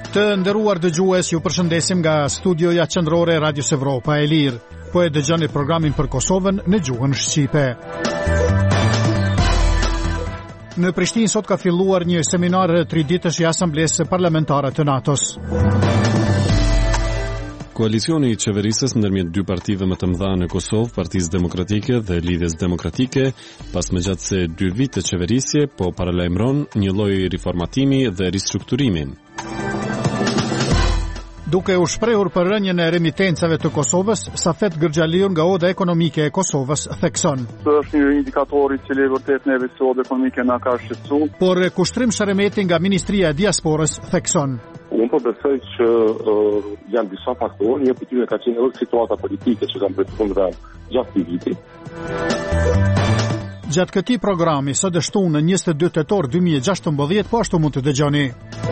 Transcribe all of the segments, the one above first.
Të nderuar dëgjues, ju përshëndesim nga studioja qendrore e Radios Evropa e Lirë. Po e dëgjoni programin për Kosovën në gjuhën shqipe. Në Prishtinë sot ka filluar një seminar 3 ditësh i Asamblesë Parlamentare të NATO-s. Koalicioni i qeverisës ndërmjet dy partive më të mëdha në Kosovë, Partisë Demokratike dhe Lidhjes Demokratike, pas më gjatë se 2 vite të qeverisje, po paralajmëron një lloj riformatimi dhe ristrukturimi. Duke u shprehur për rënien e remitencave të Kosovës, Safet Gërxhaliu nga Oda Ekonomike e Kosovës thekson. Është një indikator i cili vërtet neve si Oda Ekonomike na ka shqetësuar. Por Kushtrim Sheremeti nga Ministria e Diasporës thekson. Unë po besoj që janë disa faktorë, një prej tyre ka qenë edhe situata politike që kanë përfunduar gjatë këtij viti. Gjatë këtij programi sot e shtunë në 22 tetor 2016 po ashtu mund të dëgjoni.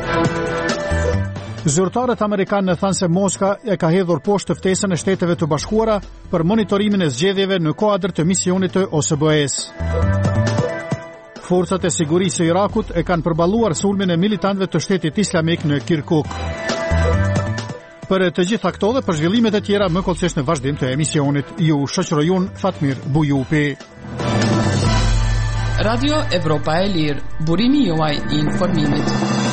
Zyrtarët amerikanë thanë se Moska e ka hedhur poshtë ftesën e Shteteve të Bashkuara për monitorimin e zgjedhjeve në kuadër të misionit të OSBE-s. Forcat e sigurisë së Irakut e kanë përballuar sulmin e militantëve të Shtetit Islamik në Kirkuk. Për të gjitha këto dhe për zhvillimet e tjera më kollësisht në vazhdim të emisionit, ju shoqëroj unë Fatmir Bujupi. Radio Evropa e Lirë, burimi juaj i informimit.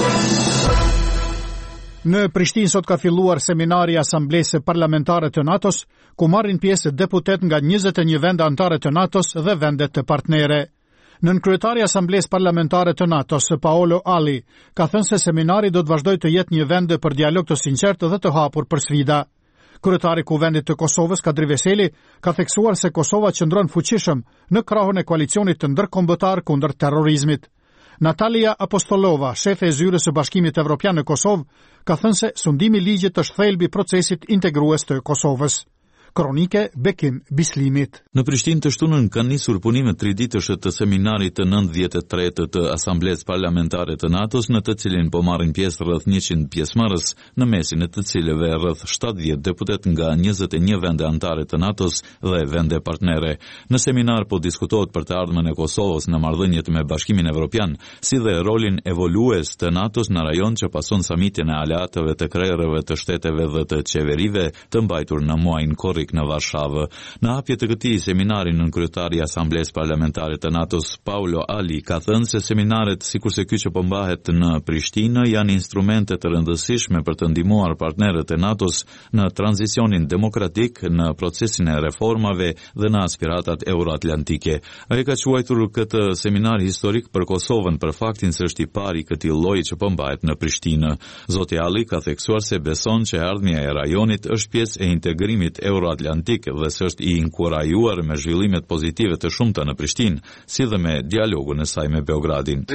Në Prishtinë sot ka filluar seminari i Asamblesë Parlamentare të NATO-s, ku marrin pjesë deputet nga 21 vende anëtare të NATO-s dhe vende të partnere. Nënkryetari i Asamblesë Parlamentare të NATO-s, Paolo Ali, ka thënë se seminari do të vazhdojë të jetë një vend për dialog të sinqertë dhe të hapur për sfida. Kryetari i Kuvendit të Kosovës, Kadri Veseli, ka theksuar se Kosova qëndron fuqishëm në krahun e koalicionit të ndërkombëtar kundër terrorizmit. Natalia Apostolova, shefe e zyrës së Bashkimit Evropian në Kosovë, ka thënë se sundimi i ligjit është thelbi i procesit integrues të Kosovës. Kronike Bekim Bislimit. Në Prishtinë të shtunën kanë nisur punimet 3 ditësh të seminarit të 93 të Asamblesë Parlamentare të NATO-s, në të cilin po marrin pjesë rreth 100 pjesëmarrës, në mesin e të cilëve rreth 70 deputet nga 21 vende anëtare të NATO-s dhe vende partnere. Në seminar po diskutohet për të ardhmen e Kosovës në marrëdhëniet me Bashkimin Evropian, si dhe rolin evolues të NATO-s në rajon që pason samitin e aleatëve të krerëve të shteteve dhe të qeverive të mbajtur në muajin korrik në Varshavë. Në hapje të këtij seminari, nënkryetari i Asamblesë Parlamentare të NATO-s, Paolo Ali, ka thënë se seminaret sikurse ky që po mbahet në Prishtinë janë instrumente të rëndësishme për të ndihmuar partnerët e NATO-s në tranzicionin demokratik, në procesin e reformave dhe në aspiratat euroatlantike. Ai ka quajtur këtë seminar historik për Kosovën për faktin se është i pari i këtij lloji që po mbahet në Prishtinë. Zoti Ali ka theksuar se beson që ardhmja e rajonit është pjesë e integrimit euroatlantik dhe se është i inkurajuar me zhvillimet pozitive të shumta në Prishtinë, si dhe me dialogun e saj me Beogradin.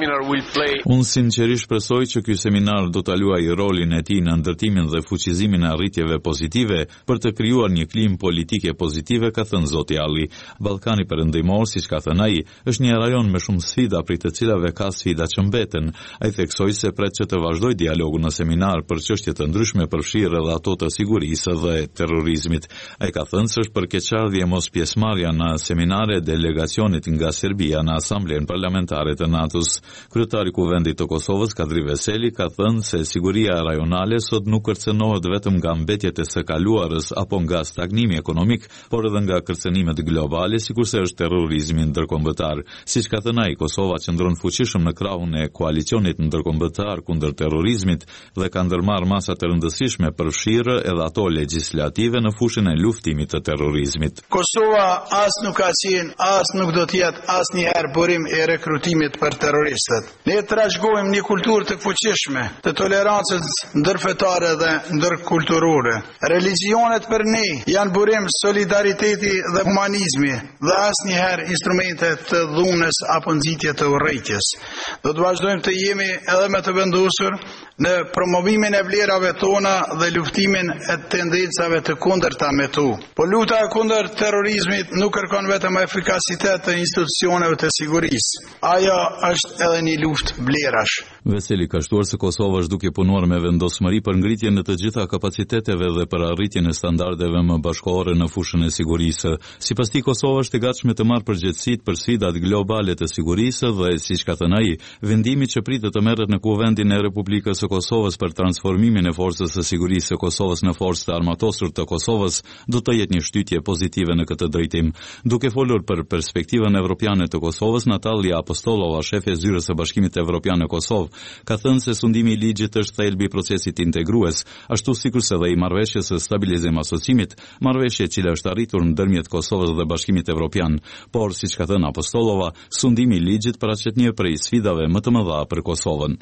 Unë sinqerisht presoj që ky seminar do ta luajë rolin e tij në ndërtimin dhe fuqizimin e arritjeve pozitive për të krijuar një klimë politike pozitive, ka thënë zoti Ali. Ballkani Perëndimor, siç ka thënë ai, është një rajon me shumë sfida, prej të cilave ka sfida që mbeten. Ai theksoi se pret që të vazhdojë dialogu në seminar për çështje të ndryshme, përfshirë edhe ato të sigurisë dhe terrorizmit. Ai ka thënë se është për keqardhje mos pjesëmarrja në seminare delegacionit nga Serbia në Asamblen Parlamentare të NATO-s. Kryetari i Kuvendit të Kosovës, Kadri Veseli, ka thënë se siguria rajonale sot nuk kërcënohet vetëm nga mbetjet e së kaluarës apo nga stagnimi ekonomik, por edhe nga kërcënimet globale, sikurse është terrorizmi ndërkombëtar. Siç ka thënë ai, Kosova qëndron fuqishëm në krahun e koalicionit ndërkombëtar kundër terrorizmit dhe ka ndërmarrë masa të rëndësishme, përfshirë edhe ato legjislative në fushën e luftimit të terrorizmit. Kosova as nuk ka qenë, as nuk do të jetë asnjëherë burim e rekrutimit për terroristët. Ne trashëgojmë një kulturë të fuqishme, të tolerancës ndërfetare dhe ndërkulturore. Religionet për ne janë burim solidariteti dhe humanizmi dhe asnjëherë instrumente të dhunës apo nxitje të urrëties. Do të vazhdojmë të jemi edhe me të vendosur në promovimin e vlerave tona dhe luftimin e tendencave të kundërta me tu. Po luta kundër terrorizmit nuk kërkon vetëm efikasitet të institucioneve të sigurisë. Ajo është edhe një luftë vlerash. Veseli ka shtuar se Kosova është duke punuar me vendosmëri për ngritjen e të gjitha kapaciteteve dhe për arritjen e standardeve më bashkëkohore në fushën e sigurisë. Sipas tij, Kosova është e gatshme të marrë përgjegjësitë për sfidat globale të sigurisë dhe, siç ka thënë ai, vendimi që pritet të merret në Kuvendin e Republikës së Kosovës për transformimin e forcës së sigurisë së Kosovës në forcë të armatosur të Kosovës do të jetë një shtytje pozitive në këtë drejtim. Duke folur për perspektivën evropiane të Kosovës, Natalia Apostolova, shefe e zyrës së Bashkimit Evropian në Kosovë, ka thënë se sundimi i ligjit është thelbi i procesit integrues, ashtu sikurse dhe i marrëveshjes së stabilizim asociimit, marrëveshje e cila është arritur ndërmjet Kosovës dhe Bashkimit Evropian. Por, siç ka thënë Apostolova, sundimi i ligjit paraqet një prej sfidave më të mëdha për Kosovën.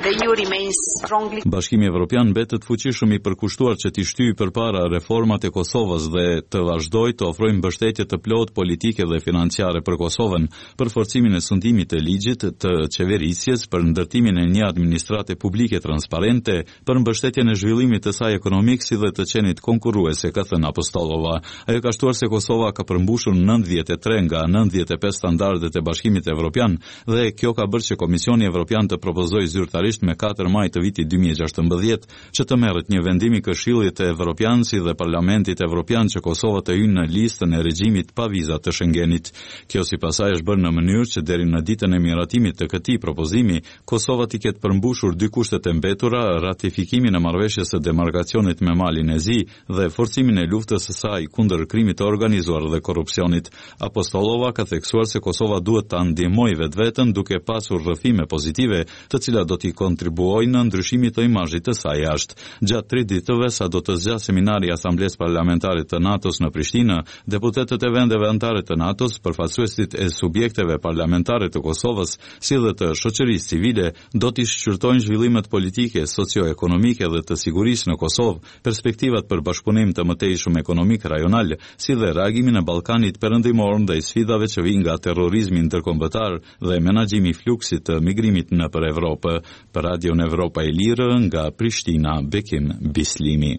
Bashkimi Evropian mbetet fuqishëm i përkushtuar që t'i shtyjë përpara reformat e Kosovës dhe të vazhdojë të ofrojë mbështetje të plotë politike dhe financiare për Kosovën, për forcimin e sundimit të ligjit të qeverisjes, për ndërtimin e një administrate publike transparente, për mbështetjen e zhvillimit të saj ekonomik si dhe të qenit konkurruese, ka thënë Apostolova. Ajo ka shtuar se Kosova ka përmbushur 93 nga 95 standardet e Bashkimit Evropian dhe kjo ka bërë që Komisioni Evropian të propozojë zyrtarisht me 4 maj të vitit 2016 që të merret një vendim i Këshillit të Evropian si dhe Parlamentit Evropian që Kosova të hyjë në listën e regjimit pa viza të Schengenit. Kjo sipas saj është bërë në mënyrë që deri në ditën e miratimit të këtij propozimi, Kosova të ketë përmbushur dy kushtet e mbetura, ratifikimin e marrëveshjes së demarkacionit me Malin e Zi dhe forcimin e luftës së saj kundër krimit të organizuar dhe korrupsionit. Apostolova ka theksuar se Kosova duhet ta ndihmojë vetveten duke pasur rrëfime pozitive, të cilat do t'i kontribuojnë në ndryshimin të imazhit të saj jashtë. Gjatë 3 ditëve sa do të zgjasë seminari i Asamblesë Parlamentare të NATO-s në Prishtinë, deputetët e vendeve anëtare të NATO-s, përfaqësuesit e subjekteve parlamentare të Kosovës, si dhe të shoqërisë civile, do t'i shqyrtojnë zhvillimet politike, socio-ekonomike dhe të sigurisë në Kosovë, perspektivat për bashkëpunim të mëtejshëm ekonomik rajonal, si dhe reagimin e Ballkanit Perëndimor ndaj sfidave që vijnë nga terrorizmi ndërkombëtar dhe menaxhimi i fluksit të migrimit nëpër Evropë. Për Radion Evropa e Lirë, nga Prishtina, Bekim Bislimi.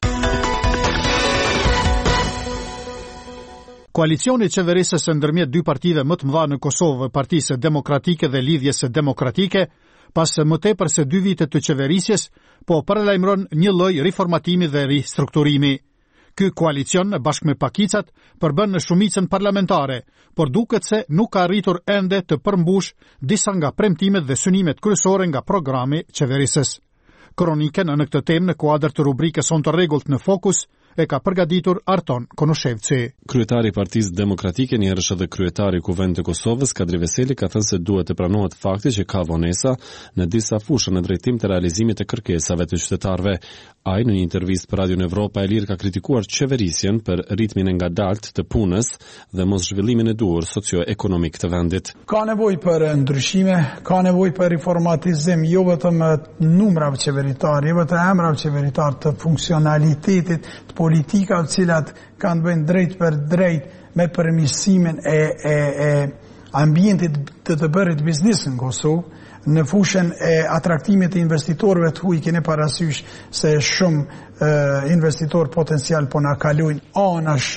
Koalicioni qeverisës ndërmjet dy partive më të mëdha në Kosovë, Partisë Demokratike dhe Lidhjes së Demokratike, pas më tepër se 2 vite të qeverisjes, po paralajmëron një lloj riformatimi dhe ristrukturimi. Ky koalicion bashkë me pakicat përbën në shumicën parlamentare, por duket se nuk ka arritur ende të përmbush disa nga premtimet dhe synimet kryesore nga programi qeverisës. Kronikën në këtë temë në kuadër të rubrikës On të rregullt në Fokus e ka përgatitur Arton Konoshevci. Kryetari i Partisë Demokratike, njëherësh edhe kryetari i Kuvendit të Kosovës, Kadri Veseli, ka thënë se duhet të pranohet fakti që ka vonesa në disa fushë në drejtim të realizimit të kërkesave të qytetarëve. Ai në një intervistë për Radion Evropa e Lirë ka kritikuar qeverisjen për ritmin e ngadaltë të punës dhe mos zhvillimin e duhur socio-ekonomik të vendit. Ka nevojë për ndryshime, ka nevojë për riformatizim, jo vetëm numrave qeveritar, jo vetëm emrave qeveritar, të funksionalitetit, të politikave të cilat kanë bëjnë drejt për drejt me përmirësimin e ambientit të bërit biznes në Kosovë. Në fushën e atraktimit të investitorëve të huaj keni parasysh se shumë investitor potencial po na kalojnë anash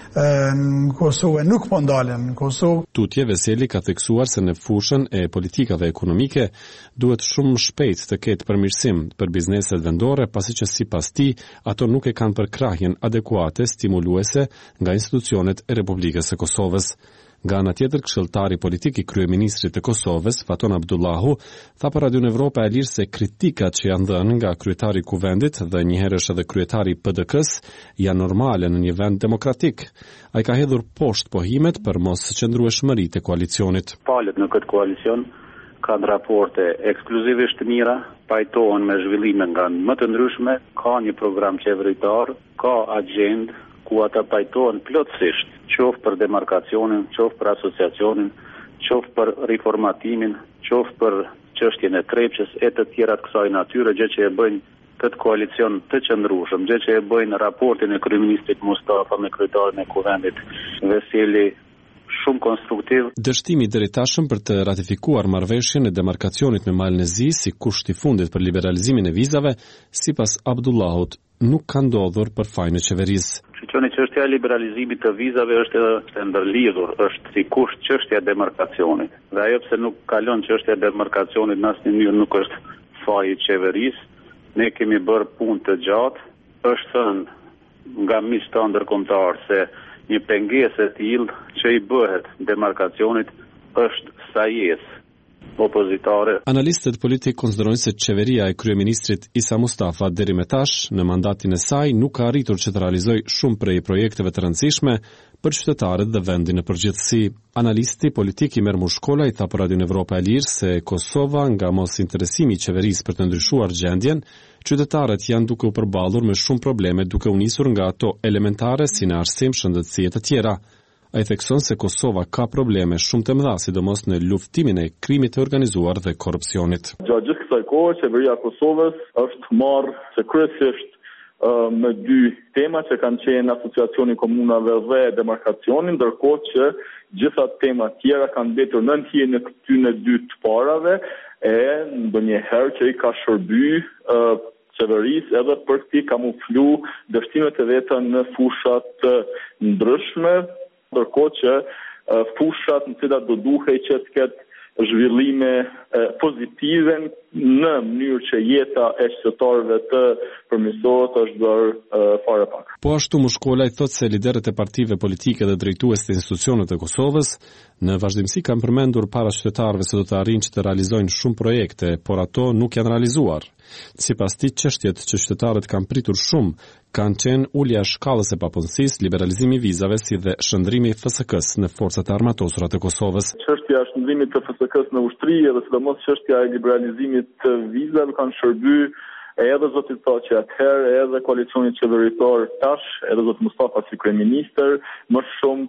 në Kosovë, nuk po ndalen në Kosovë. Tutje Veseli ka theksuar se në fushën e politikave ekonomike duhet shumë shpejt të ketë përmirësim për bizneset vendore, pasi që sipas tij ato nuk e kanë përkrahjen adekuate stimuluese nga institucionet e Republikës së Kosovës. Nga ana tjetër, këshilltari politik i kryeministrit të Kosovës, Faton Abdullahu, tha për Radion Evropa e Lirë se kritikat që janë dhënë nga kryetari i Kuvendit dhe njëherësh edhe kryetari i PDK-s janë normale në një vend demokratik. Ai ka hedhur poshtë pohimet për mos qëndrueshmëritë e koalicionit. Palët në këtë koalicion kanë raporte ekskluzivisht të mira, pajtohen me zhvillime nga më të ndryshme, ka një program qeveritar, ka agjendë ku ata pajtohen plotësisht, qoftë për demarkacionin, qoftë për asociacionin, qoftë për riformatimin, qoftë për çështjen e Trepçës e të tjera të kësaj natyre, gjë që e bëjnë këtë koalicion të qëndrueshëm, gjë që e bëjnë raportin e kryeministit Mustafa me kryetarin e Kuvendit Veseli shumë konstruktiv. Dështimi deri tashëm për të ratifikuar marrëveshjen e demarkacionit me Malin e Zi si kusht i fundit për liberalizimin e vizave, sipas Abdullahut, nuk ka ndodhur për fajin e qeverisë. Shqiptoni çështja e liberalizimit të vizave është e ndërlidhur, është si kusht çështja e demarkacionit. Dhe ajo pse nuk kalon çështja e demarkacionit në asnjë mënyrë nuk është faji i qeverisë. Ne kemi bërë punë të gjatë. Është thënë nga miqtë ndërkombëtar se një pengesë e tillë që i bëhet demarkacionit është sajesë opozitare. Analistët politik konsiderojnë se qeveria e kryeministrit Isa Mustafa deri më tash në mandatin e saj nuk ka arritur që të realizojë shumë prej projekteve të rëndësishme për qytetarët dhe vendin në përgjithësi. Analisti politik Imer Mushkola i tha për Radio Evropa e Lirë se Kosova, nga mos interesimi i qeverisë për të ndryshuar gjendjen, qytetarët janë duke u përballur me shumë probleme duke u nisur nga ato elementare si në arsim, shëndetësi e të tjera. Ai thekson se Kosova ka probleme shumë të mëdha, sidomos në luftimin e krimit të organizuar dhe korrupsionit. Gjatë gjithë kësaj kohe, qeveria e Kosovës është marrë se kryesisht me dy tema që kanë qenë asociacioni komunave dhe demarkacioni, ndërkohë që gjitha tema tjera kanë mbetur nën hijen e këtyre dy të parave e ndonjëherë që i ka shërby qeverisë edhe për të kamuflu dështimet e veta në fushat të ndryshme, ndërkohë që fushat në cilat do duhej që të ketë zhvillime pozitive në mënyrë që jeta e qytetarëve të përmirësohet është bërë fare pak. Po ashtu Mushkola i thotë se liderët e partive politike dhe drejtues të institucionet të Kosovës në vazhdimsi kanë përmendur para qytetarëve se do të arrijnë që të realizojnë shumë projekte, por ato nuk janë realizuar. Sipas tij, çështjet që qytetarët kanë pritur shumë kanë qenë ulja e shkallës e papunësisë, liberalizimi i vizave si dhe shndrimi i FSK-s në forcat e armatosura të Kosovës. Çështja e shndrimit të FSK-s në ushtri dhe sidomos çështja e liberalizimit të vizave kanë shërby edhe zoti Thaçi atëherë, edhe koalicioni qeveritor tash, edhe zoti Mustafa si kryeministër, më shumë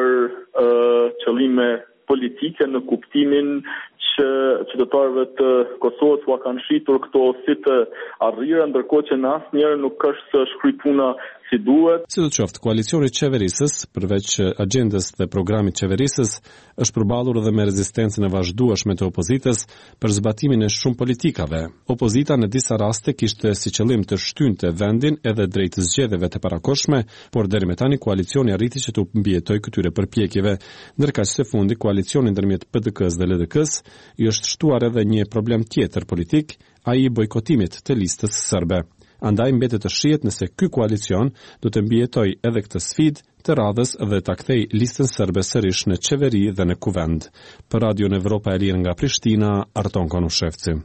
për qëllime politike në kuptimin që qytetarëve të Kosovës u kanë shitur këto si të arrira, ndërkohë që në asnjëherë nuk është shkrypuna si duhet. Sidoqoftë, koalicioni i qeverisës, përveç agjendës dhe programit qeverisës, është përballur edhe me rezistencën e vazhdueshme të opozitës për zbatimin e shumë politikave. Opozita në disa raste kishte si qëllim të shtynte vendin edhe drejt zgjedhjeve të parakohshme, por deri më tani koalicioni arriti që të mbijetojë këtyre përpjekjeve, ndërkaq së fundi koalicioni ndërmjet PDK-s dhe LDK-s i është shtuar edhe një problem tjetër politik, ai i bojkotimit të listës serbe. Andaj mbetet të shihet nëse ky koalicion do të mbijetojë edhe këtë sfidë të radhës dhe ta kthejë listën serbe sërish në qeveri dhe në kuvend. Për Radio Evropa e Lirë nga Prishtina, Arton Konushevci.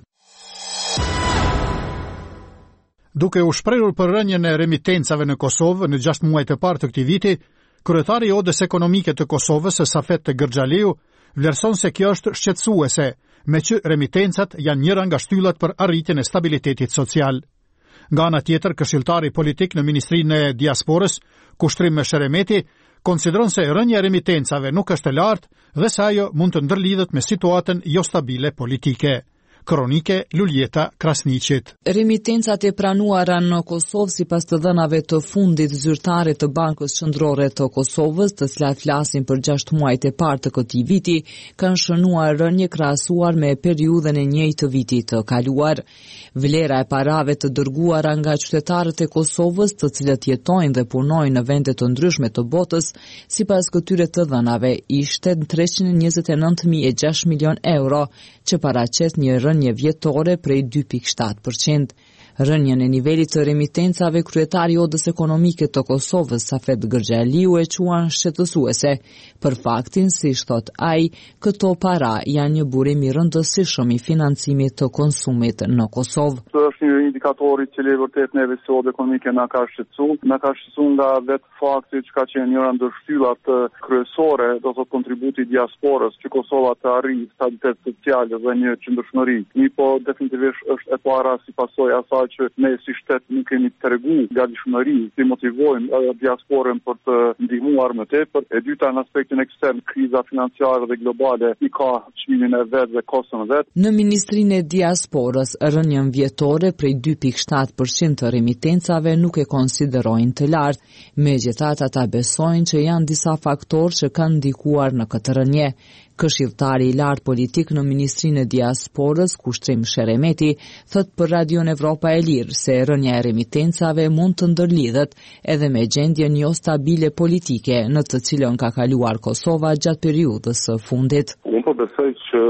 Duke u shprehur për rënien e remitencave në Kosovë në 6 muajt e parë të këtij viti, kryetari i Odës Ekonomike të Kosovës, Safet Gërxhaliu, vlerëson se kjo është shqetësuese, me që remitencat janë njëra nga shtyllat për arritjen e stabilitetit social. Nga ana tjetër, këshilltari politik në Ministrinë e Diasporës, Kushtrim Sheremeti, konsideron se rënja e remitencave nuk është e lartë dhe se ajo mund të ndërlidhet me situatën jo stabile politike. Kronike Luljeta Krasniqit. Remitencat e pranuara në Kosovë sipas të dhënave të fundit zyrtare të Bankës Qendrore të Kosovës, të cilat flasin për 6 muajt e parë të këtij viti, kanë shënuar rënje krahasuar me periudhën e njëjtë të vitit të kaluar. Vlera e parave të dërguara nga qytetarët e Kosovës, të cilët jetojnë dhe punojnë në vende të ndryshme të botës, sipas këtyre të dhënave, ishte 329.6 milion euro, që paraqet një rënje vjetore prej 2.7%. Rënjën e nivelit të remitencave, kryetari i Odës Ekonomike të Kosovës, Safet Gërxhaliu, e quan shqetësuese për faktin, si thot ai, këto para janë një burim i rëndësishëm i financimit të konsumit në Kosovë. Është një indikator i cili vërtet neve si Odë Ekonomike na ka shqetësuar nga vetë fakti që ka qenë njëra ndër shtyllat kryesore, do të thotë kontributi i diasporës që Kosova të arrijë stabilitet social dhe një qëndrueshmëri. Po definitivisht është e para si pasojë asaj që ne si shtet nuk kemi tregu gatishmëri të motivojmë diasporën për të ndihmuar më tepër. E dyta, në aspektin ekstern, kriza financiare dhe globale i ka çmimin e vet dhe kostën e vet. Në Ministrinë e Diasporës, rënjën vjetore prej 2.7% të remitencave nuk e konsiderojnë të lartë, megjithatë ata besojnë që janë disa faktorë që kanë ndikuar në këtë rënje. Këshilltari i lartë politik në Ministrinë e Diasporës, Kushtrim Sheremeti, thot për Radion Evropa e Lirë se rënja e remitencave mund të ndërlidhet edhe me gjendjen jo stabile politike në të cilën ka kaluar Kosova gjatë periudhës së fundit. Unë po besoj që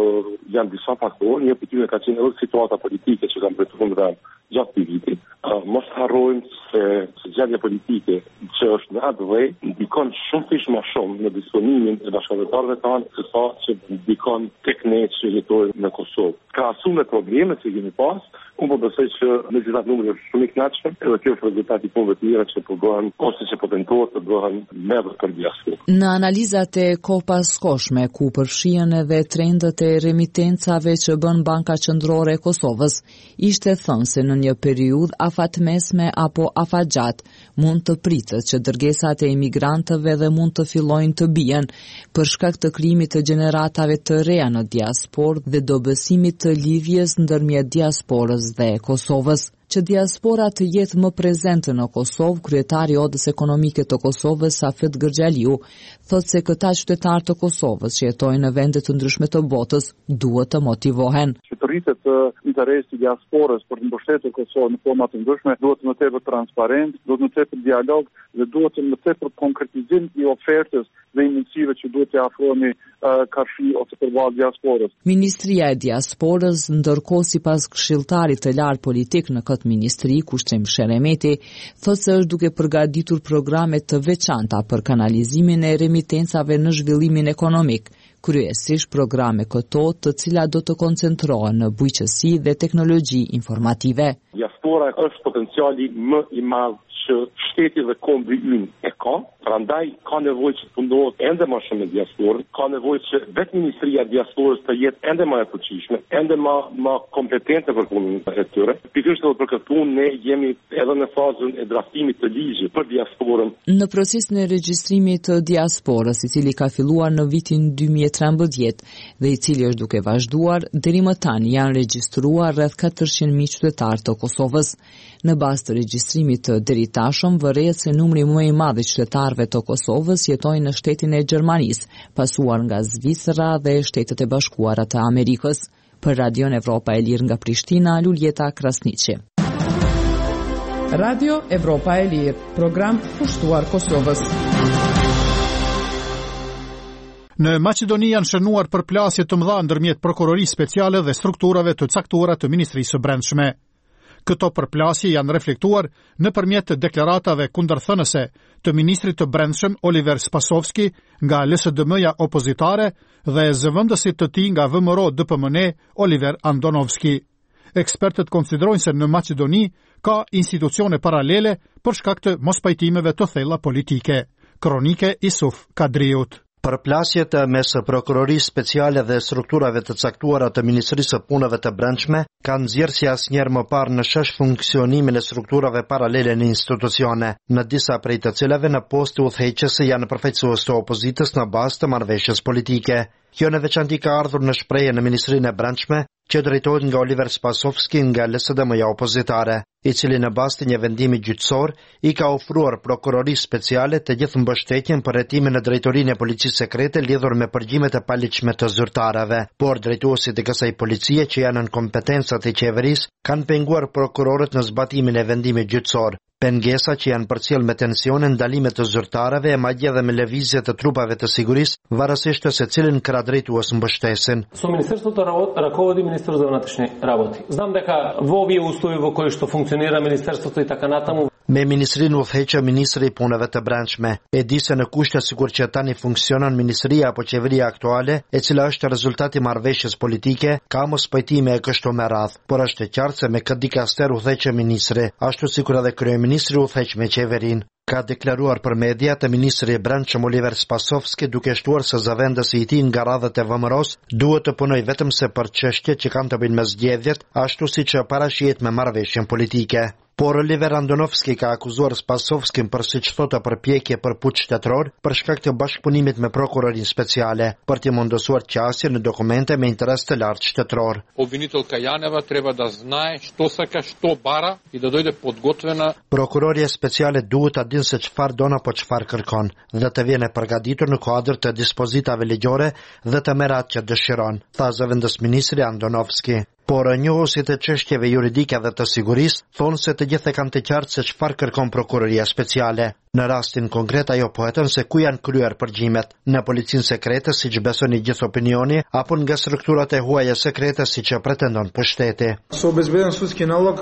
janë disa faktorë, një pyetje ka qenë edhe situata politike që kanë përfunduar gjatë këtij viti. Mos harrojmë se gjendja politike që është në atë vej ndikon shumë më shumë në disponimin e bashkëdhëtarëve tanë se sa që ndikon tek ne që jetojmë në Kosovë. Ka asume probleme që kemi pas, unë po besoj që në gjithat numri është shumë i kënaqshëm, edhe kjo është rezultati punëve të mira që po bëhen ose që po tentohet të bëhen merr për diasporë. Në analizat e kohëpaskoshme ku përfshihen edhe trendet e remitencave që bën Banka Qendrore e Kosovës, ishte thënë se në një periudhë afatmesme apo afatgjatë mund të pritet që dërgesat e imigrantëve dhe mund të fillojnë të bien për shkak të krijimit të gjeneratave të reja në diasporë dhe dobësimit të lidhjes ndërmjet diasporës dhe Kosovës. Që diaspora të jetë më prezente në Kosovë, kryetari i Odës Ekonomike të Kosovës, Safet Gërgjaliu, thotë se këta qytetarë të Kosovës që jetojnë në vende të ndryshme të botës duhet të motivohen. Që të rritet interesi i diasporës për të mbështetur Kosovën në forma të ndryshme, duhet më tepër transparent, duhet më tepër dialog dhe duhet më tepër konkretizim i ofertës dhe i mundësive që duhet të afrohemi karshi ose përballë diasporës. Ministria e Diasporës, ndërkohë sipas këshilltarit të lartë politik në këtë ministri, Kushtrim Sheremeti, thotë se është duke përgatitur programe të veçanta për kanalizimin e remitencave në zhvillimin ekonomik, kryesisht programe këto të cilat do të koncentrohen në bujqësi dhe teknologji informative. Diaspora është potenciali më i madh që shteti dhe kombi ynë e ka, prandaj ka nevojë që të pundohet ende më shumë me diasporën, ka nevojë që vetë Ministria e Diasporës të jetë ende më e fuqishme, ende më kompetente për punën e tyre. Pikërisht edhe për këtë punë ne jemi edhe në fazën e draftimit të ligjit për diasporën. Në procesin e regjistrimit të diasporës, i cili ka filluar në vitin 2013 dhe i cili është duke vazhduar, deri më tani janë regjistruar rreth 400.000 qytetarë të Kosovës. Në bazë të regjistrimit të deritashëm, vërehet se numri më i madh i qytetarëve të Kosovës jetojnë në shtetin e Gjermanisë, pasuar nga Zvicra dhe Shtetet e Bashkuara të Amerikës. Për Radion Evropa e Lirë nga Prishtina, Luljeta Krasniqi. Radio Evropa e Lirë, program pushtuar Kosovës. Në Maqedoni janë shënuar përplasje të mëdha ndërmjet prokurorisë speciale dhe strukturave të caktuara të Ministrisë së Brendshme. Këto përplasje janë reflektuar nëpërmjet deklaratave kundërthënëse të ministrit të Brendshëm Oliver Spasovski nga LSDM-ja opozitare dhe zëvendësit të tij nga VMRO-DPMN Oliver Andonovski. Ekspertët konsiderojnë se në Maqedoni ka institucione paralele për shkak të mospajtimeve të thella politike. Kronike Isuf Kadriut. Përplasjet mes prokurorisë speciale dhe strukturave të caktuara të Ministrisë së Punëve të Brendshme kanë nxjerrë si asnjëherë më parë në shesh funksionimin e strukturave paralele në institucione, në disa prej të cilave në poste udhëheqëse janë përfaqësues të opozitës në bazë të marrëveshjes politike. Kjo në veçanti ka ardhur në shprehje në Ministrinë e Brendshme, që drejtohet nga Oliver Spasovski nga LSDM-ja opozitare, i cili në bazë të një vendimi gjyqësor i ka ofruar prokurorisë speciale të gjithë mbështetjen për hetimin në drejtorinë e policisë sekrete lidhur me përgjimet e paligjshme të zyrtarëve, por drejtuesit e kësaj policie që janë në kompetencat e qeverisë kanë penguar prokurorët në zbatimin e vendimit gjyqësor. Pengesa që janë përcjell me tensione, ndalime të zyrtarëve e madje edhe me lëvizje të trupave të sigurisë, varësisht se cilin krah drejtues mbështesin. Со Министерството ръководи министър за вътрешни работи. Знам дека во овие услови во кои што функционира Министерството и така натаму. Me ministrinë udhëheqë ministri i punëve të brendshme. E di se në kushte sikur që tani funksionon ministria apo qeveria aktuale, e cila është rezultati marrëveshjes politike, ka mos pajtime e kështu me radhë, por është e qartë se me këtë dikaster udhëheqë ministri, ashtu sikur edhe kryeministri udhëheq me qeverinë. Ka deklaruar për media të ministri i brendshëm Oliver Spasovski duke shtuar se zëvendësi i tij nga radhët e VMRO-s duhet të punoj vetëm se për çështjet që kanë të bëjnë me zgjedhjet, ashtu siç parashihet me marrëveshjen politike. Por Oliver Andonovski ka akuzuar Spasovskin për siç thotë përpjekje për puç shtetëror për shkak të bashkëpunimit me prokurorinë speciale për të mundësuar qasje në dokumente me interes të lartë shtetëror. Обвинителка Янева treba da znaje što saka, što bara I da dojde podgotvena. Prokuroria speciale duhet ta dinë se çfarë don apo çfarë kërkon dhe të vjen e përgatitur në kuadër të dispozitave ligjore dhe të merr atë që dëshiron, tha zëvendësministri Andonovski. Por njohësit e çështjeve juridike dhe të sigurisë thonë se të gjithë kanë të qartë se çfarë kërkon prokuroria speciale. Në rastin konkret ajo pohetën se ku janë kryer përgjimet, në policinë sekrete siç beson I gjithë opinioni, apo nga strukturat e huaja sekrete siç e pretendon pushteti. Со обезбеден судски налог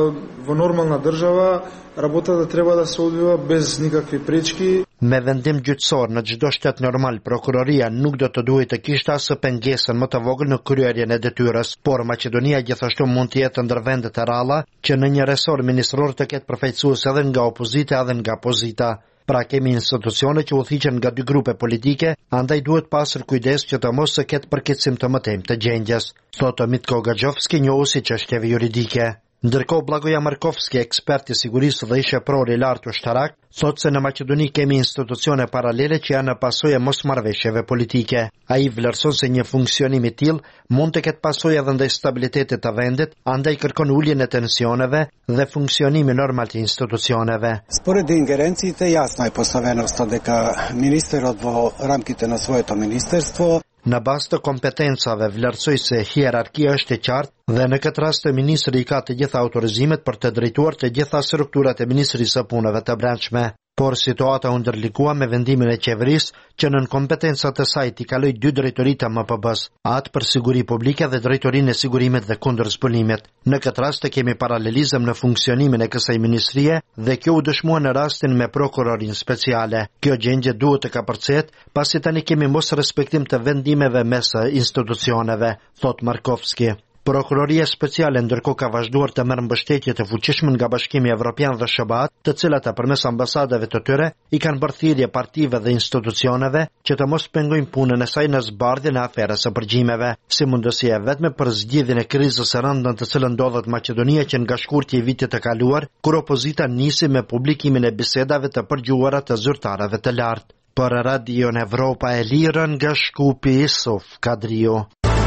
во нормална држава работата треба да се одвива без никакви пречки. Me vendim gjyqësor në çdo shtet normal, prokuroria nuk do të duhet të kishte as pengesën më të vogël në kryerjen e detyrës, por Maqedonia gjithashtu mund të jetë ndër vendet e ralla që në një resor ministror të ketë përfaqësues edhe nga opozita edhe nga pozita. Pra kemi institucione që udhëhiqen nga dy grupe politike, andaj duhet pasur kujdes që të mos të ketë përkeqësim të mëtejmë të gjendjes, thotë Mitko Gaxhovski, njohuesi çështjeve juridike. Ndërkohë Blagoja Markovski, ekspert I sigurisë dhe ishe pror I lartë ushtarak, thotë se në Maqedoni kemi institucione paralele që janë në pasojë mosmarrëveshjeve politike. Ai vlerëson se një funksionim I tillë mund të ketë pasojë edhe ndaj stabilitetit të vendit, andaj kërkon uljen e tensioneve dhe funksionimin normal të institucioneve. Според ингеренциите јасно е поставено дека министерот во рамките на своето министерство. Në bazë të kompetencave vlerësoj se hierarkia është e qartë dhe në këtë rast ministri I ka të gjitha autorizimet për të drejtuar të gjitha strukturat e Ministrisë së Punëve të Brendshme. Por situata u ndërlikua me vendimin e qeverisë që nën kompetencat e saj t'i kaloj dy drejtori të MPB-s, atë për siguri publike dhe drejtorinë e sigurimit dhe kundërzpunimit. Në këtë rast kemi paralelizëm në funksionimin e kësaj ministrie dhe kjo u dëshmua në rastin me prokurorinë speciale. Kjo gjendje duhet të kapërcet, pasi tani kemi mos respektim të vendimeve mes institucioneve, thot Markovski. Prokuroria speciale ndërkohë ka vazhduar të merr mbështetje të fuqishme nga Bashkimi Evropian dhe SHBA, të cilat përmes ambasadave të tyre I kanë bërë thirrje partive dhe institucioneve që të mos pengojnë punën e saj në zbardhjen e aferës së përgjimeve, si mundësia e vetme për zgjidhjen e krizës së rëndë në të cilën ndodhet Maqedonia që nga shkurti I vitit të kaluar, kur opozita nisi me publikimin e bisedave të përgjuara të zyrtarëve të lartë. Për Radion Evropa e Lirë nga Shkupi Isuf Kadrio.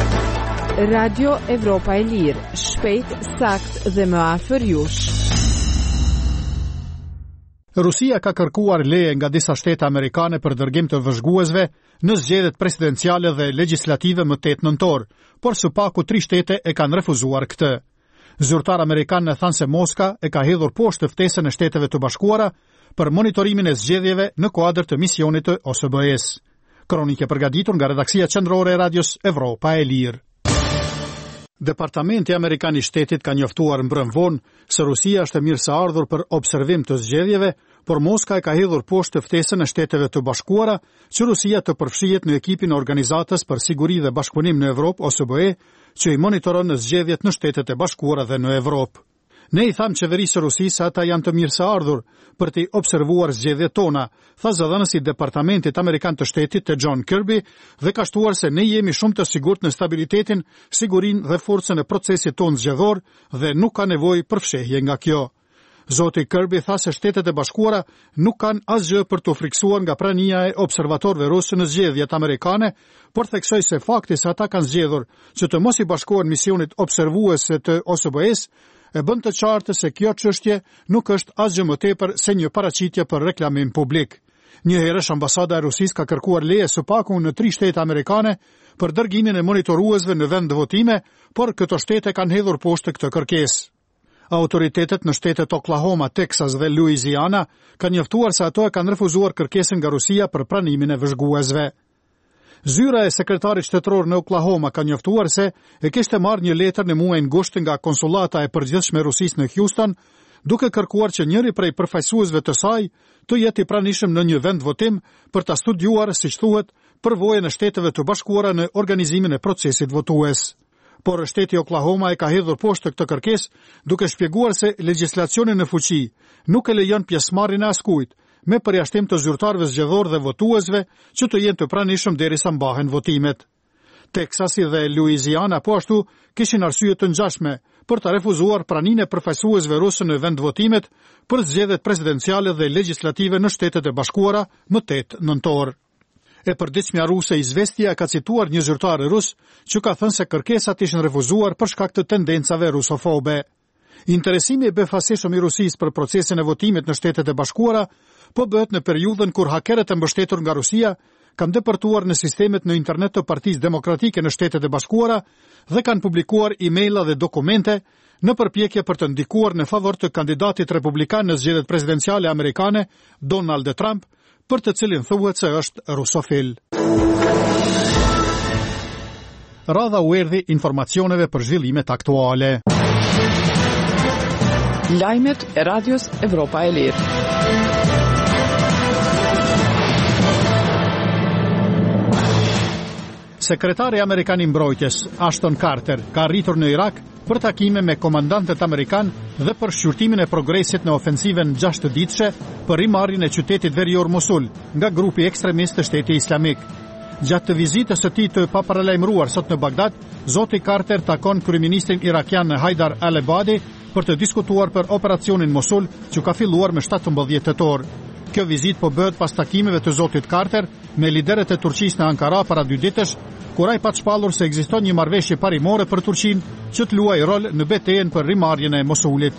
Radio Evropa e Lirë, shpejt, sakt dhe më afër jush. Rusia ka kërkuar leje nga disa shtete amerikane për dërgim të vëzhguesve në zgjedhjet presidenciale dhe legjislative më 8 nëntor, por së paku 3 shtete e kanë refuzuar këtë. Zyrtar amerikan thanë se Moska e ka hedhur poshtë ftesën e Shteteve të Bashkuara për monitorimin e zgjedhjeve në kuadër të misionit të OSBE-s. Kronike përgatitur nga redaksia qendrore e Radios Evropa e Lirë. Departamenti Amerikan I Shtetit ka njoftuar mbrëm vonë se Rusia është e mirëseardhur për observim të zgjedhjeve, por Moska e ka hedhur poshtë ftesën e Shteteve të Bashkuara që Rusia të përfshihet në ekipin e Organizatës për Siguri dhe Bashkëpunim në Evropë OSBE, që I monitoron në zgjedhjet në Shtetet e Bashkuara dhe në Evropë. Ne I thamë qeverisë Rusisë se ata janë të mirëseardhur për të observuar zgjedhjet tona, tha zëdhënësi I Departamentit Amerikan të Shtetit të John Kirby dhe ka shtuar se ne jemi shumë të sigurt në stabilitetin, sigurinë dhe forcën e procesit tonë zgjedhor dhe nuk ka nevojë për fshehje nga kjo. Zoti Kirby tha se Shtetet e Bashkuara nuk kanë asgjë për të friksuar nga prania e observatorëve rusë në zgjedhjet amerikane, por theksoi se fakti se ata kanë zgjedhur që të mos I bashkohen misionit observues të OSBE-s e bën të qartë se kjo çështje nuk është asgjë më tepër se një paraqitje për reklamim publik. Një herësh ambasada e Rusisë ka kërkuar leje së paku në 3 shtete amerikane për dërgimin e monitoruesve në vend votime, por këto shtete kanë hedhur poshtë këtë kërkesë. Autoritetet në shtetet Oklahoma, Texas dhe Louisiana kanë njoftuar se ato e kanë refuzuar kërkesën nga Rusia për pranimin e vëzhguesve. Zyra e sekretarit shtetëror në Oklahoma ka njoftuar se e kishte marrë një letër në muajin gusht nga konsulata e përgjithshme e Rusisë në Houston, duke kërkuar që njëri prej përfaqësuesve të saj të jetë I pranishëm në një vend votim për ta studiuar, siç thuhet, përvojën e Shteteve të Bashkuara në organizimin e procesit votues. Por shteti Oklahoma e ka hedhur poshtë këtë kërkesë, duke shpjeguar se legjislacioni në fuqi nuk e lejon pjesëmarrjen e askujt, me përjashtim të zyrtarëve zgjedhor dhe votuesve që të jenë të pranishëm derisa mbahen votimet. Texasi dhe Louisiana po ashtu kishin arsye të ngjashme për të refuzuar praninë e përfaqësuesve rusë në vendvotimet për zgjedhjet presidenciale dhe legislative në Shtetet e Bashkuara më 8 nëntor. E përditshmja ruse Izvestia ka cituar një zyrtar rus që ka thënë se kërkesat ishin refuzuar për shkak të tendencave rusofobe. Interesimi e befasishëm i Rusisë për procesin e votimit në Shtetet e Bashkuara po bëhet në periudhën kur hakerët e mbështetur nga Rusia kanë depërtuar në sistemet në internet të Partisë Demokratike në Shtetet e Bashkuara dhe kanë publikuar emaila dhe dokumente në përpjekje për të ndikuar në favor të kandidatit republikan në zgjedhjet presidenciale amerikane, Donald Trump, për të cilin thuhet se është rusofil. Radha u erdhi informacioneve për zhvillimet aktuale. Lajmet e Radios Evropa e Lirë. Sekretari Amerikan i Mbrojtjes, Ashton Carter, ka arritur në Irak për takime me komandantët amerikan dhe për shqyrtimin e progresit në ofensivën 6 ditëshe për rimarrjen e qytetit verior Mosul nga grupi ekstremist të Shteti Islamik. Gjatë të vizitës së tij të paparalajmëruar sot në Bagdad, zoti Carter takon kryeministrin irakian Haidar al-Ebadi për të diskutuar për operacionin Mosul që ka filluar me 17 tetor. Kjo vizit po bëhet pas takimeve të zotit Carter me liderët e Turqisë në Ankara para 2 ditësh, kur ai pa shpallur se ekziston një marrëveshje parimore për Turqinë që të luajë rol në betejën për rimarrjen e Mosulit.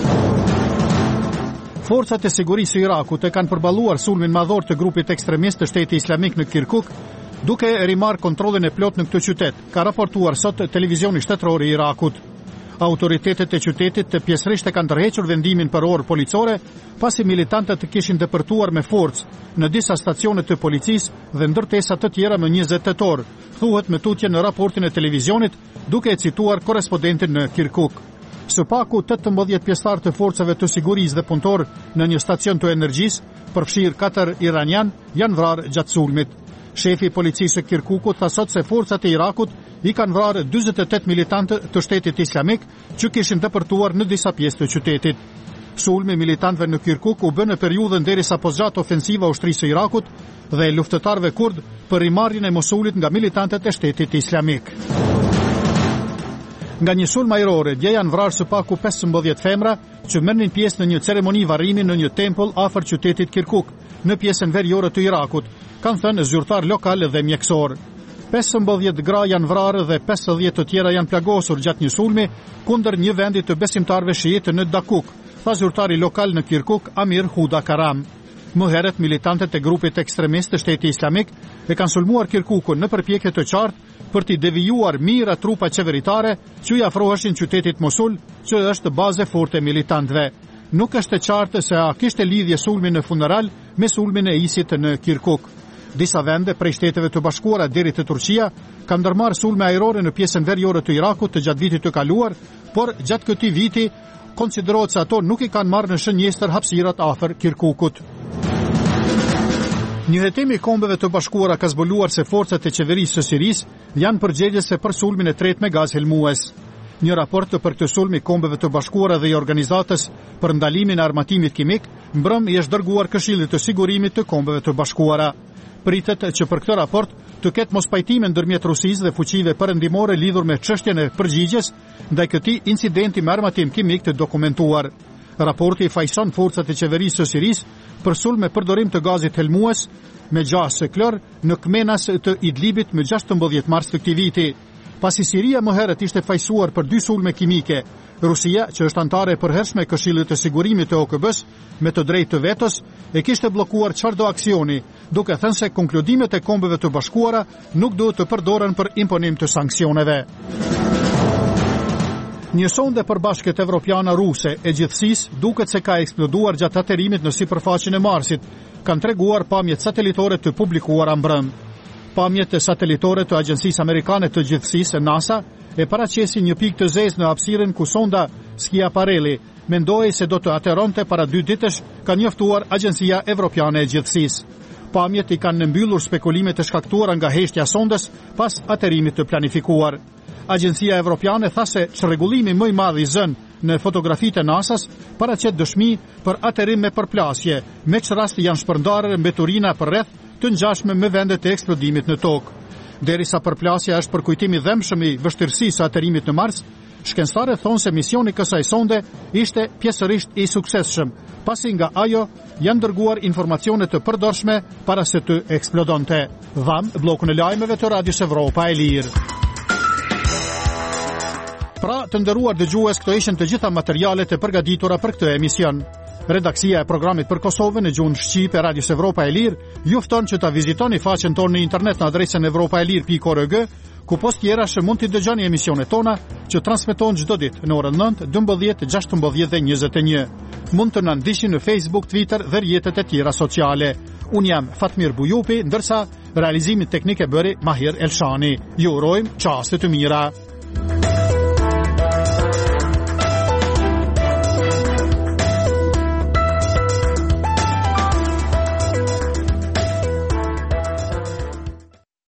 Forcat e sigurisë së Irakut e kanë përballuar sulmin madhor të grupit ekstremist të Shteti Islamik në Kirkuk, duke rimarrë kontrollin e plot në këtë qytet, ka raportuar sot televizioni shtetëror i Irakut. Autoritetet e qytetit të pjesërisht e kanë tërhequr vendimin për orë policore, pasi militantët kishin depërtuar me forcë në disa stacione të policisë dhe ndërtesa të tjera më 20 tetor, thuhet me tutje në raportin e televizionit, duke e cituar korespondentin në Kirkuk. Së paku 18 pjesëtar të forcave të sigurisë dhe punëtor në një stacion të energjisë, përfshirë 4 iranian, janë vrarë gjatë sulmit. Shefi i policisë së Kirkukut tha sot se forcat e Irakut i kanë vrarë 48 militantë të Shtetit Islamik që kishin depërtuar në disa pjesë të qytetit. Sulmi militantëve në Kirkuk u bë në periudhën derisa po zgjat ofensiva ushtrisë së Irakut dhe luftëtarëve kurd për rimarrjen e Mosulit nga militantët e Shtetit Islamik. Nga një sulm ajrore, dje janë vrarë së paku 15 femra që merrnin pjesë në një ceremoni varrimi në një tempull afër qytetit Kirkuk, në pjesën veriore të Irakut, kanë thënë zyrtar lokal dhe mjekësor. 15 gra janë vrarë dhe 50 të tjera janë plagosur gjatë një sulmi kundër një vendi të besimtarëve shiite në Dakuk, tha zyrtari lokal në Kirkuk, Amir Huda Karam. Më herët militantët e grupit ekstremist të Shteti Islamik e kanë sulmuar Kirkukun në përpjekje të qartë për t'i devijuar mira trupa qeveritare që i afroheshin qytetit Mosul, që është bazë forte militantëve. Nuk është e qartë se a kishte lidhje sulmi në funeral me sulmin e ISIT në Kirkuk. Disa vende prej Shteteve të Bashkuara deri te Turqia kanë ndërmarrë sulme ajrore në pjesën veriore të Irakut të gjatë vitit të kaluar, por gjatë këtij viti konsiderohet se ato nuk i kanë marrë në shënjestër hapësirat afër Kirkukut. Një hetim i Kombeve të Bashkuara ka zbuluar se forcat e qeverisë së Sirisë janë përgjegjëse për sulmin e tretë me gaz helmues. Një raport për këtë sulm i Kombeve të Bashkuara dhe i organizatës për ndalimin e armatimit kimik mbrëm i është dërguar Këshillit të Sigurimit të Kombeve të Bashkuara. Pritet që për këtë raport të ketë mospajtime ndërmjet Rusisë dhe fuqive perëndimore lidhur me çështjen e përgjigjes ndaj këtij incidenti me armatim kimik të dokumentuar. Raporti fajson forcat e qeverisë së Sirisë për sulm me përdorim të gazit helmues me gjas klor në Kmenas të Idlibit më 16 mars të këtij viti. Pasi Siria më herët ishte fajsuar për 2 sulme kimike, Rusia, që është antare e përhershme e Këshillit të Sigurimit të OKB-s, me të drejtë të vetos, e kishte bllokuar çfarëdo aksioni, duke thënë se konkludimet e Kombeve të Bashkuara nuk duhet të përdoren për imponim të sanksioneve. Një sonde përbashkët evropiana ruse e gjithësisë duket se ka eksploduar gjatë aterimit në sipërfaqen e Marsit, kanë treguar pamjet satelitore të publikuara mbrëm. Pamjet e satelitore të Agjencisë Amerikane të Gjithësisë NASA e paraqesin një pikë të zezë në hapësirën ku sonda Schiaparelli mendoi se do të ateronte para 2 ditësh, ka njoftuar Agjencia Evropiane e Gjithësisë. Pamjet i kanë mbyllur spekulimet e shkaktuara nga heshtja sondës pas aterimit të planifikuar. Agjencia Evropiane tha se çrregullimi më i madh i zënë në fotografitë e NASA-s paraqet dëshmi për aterim me përplasje, me që rast janë shpërndarë mbeturina për rreth të ngjashme me vendet e eksplodimit në tokë. Derisa përplasja është për kujtim i dhëmshëm i vështirësisë së aterimit në Mars, shkencëtarët thonë se misioni kësaj sonde ishte pjesërisht i suksesshëm, pasi nga ajo janë dërguar informacione të përdorshme para se të eksplodonte. Dham bllokun e lajmeve të Radios Evropa e Lirë. Pra, të nderuar dëgjues, këto ishin të gjitha materialet e përgatitura për këtë emision. Redaksia e programit për Kosovën në gjuhën shqipe e Radios Evropa e Lirë ju fton që ta vizitoni faqen tonë në internet në adresën evropaelir.org, ku post tjera që mund t'i dëgjoni emisionet tona që transmetohen çdo ditë në orën 9, 12, 16 dhe 21. Mund të na ndiqni në Facebook, Twitter dhe rrjetet e tjera sociale. Unë jam Fatmir Bujupi, ndërsa realizimin teknik e bëri Mahir Elshani. Ju urojmë çaste të mira.